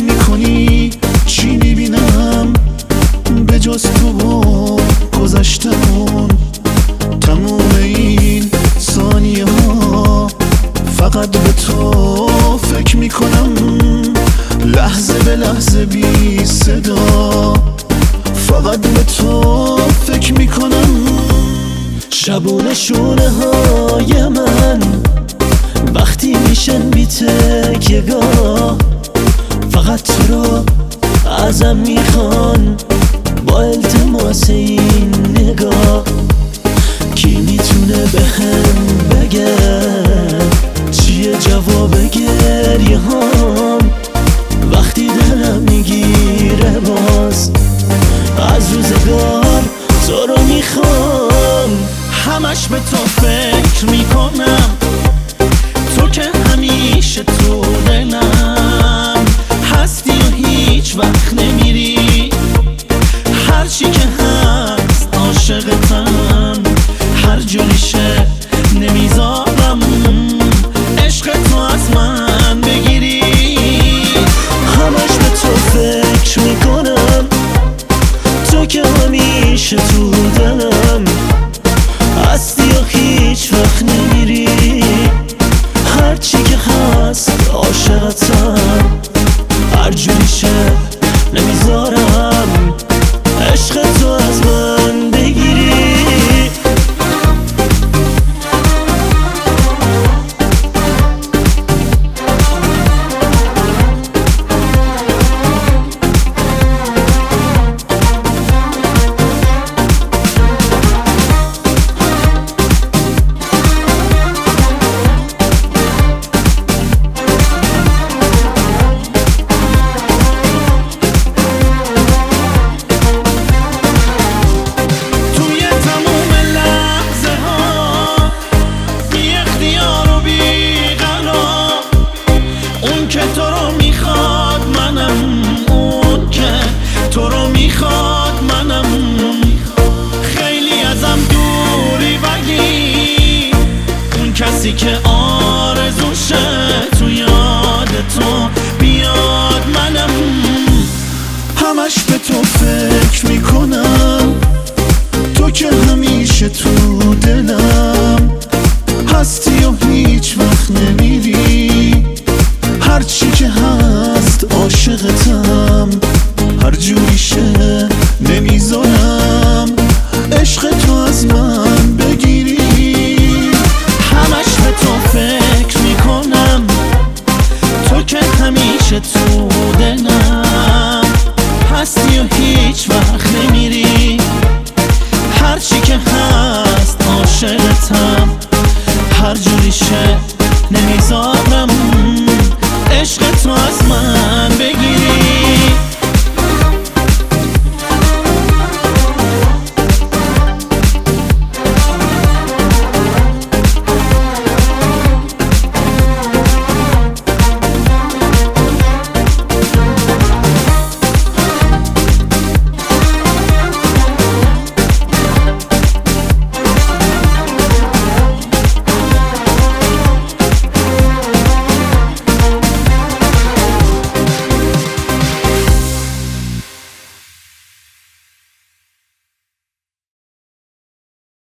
میکنی چی میبینم به جز تو و گذشتمون؟ تموم این ثانیه ها فقط به تو فکر میکنم، لحظه به لحظه بی صدا فقط به تو فکر میکنم. شبونه شونه های من وقتی میشن بی تکیه‌گاه، فقط تو رو ازم میخوان با التماس این نگاه. کی میتونه بهم بگه چیه جواب گریه هام وقتی دلم میگیره باز از روزگار تو رو میخوام. همش به تو فکر میکنم، تو که همیشه تو دلم هستی و هیچ وقت نمیری. هرچی که هست عاشقتم، هر جوریشه نمیذارم عشق تو از من بگیری. همش به تو فکر میکنم، تو که همیشه تو دلم هستی و هیچ وقت نمیری. هرچی که هست عاشقتم، هر جوریشه نمیذارم عشق تو از من بگیری. کسی که آرزوشه تو یاد تو بیاد منم. همش به تو فکر میکنم، تو که همیشه تو دلم هستی و هیچ وقت نمیری. هرچی که هست عاشقتم، هر جوریشه نمیذارم عشق تو از من بگیری. همش به تو فکر میکنم، تو که همیشه تو دلم هستی و هیچ وقت نمیری. هرچی که هست عاشقتم، هر جوریشه نمیذارم عشق تو از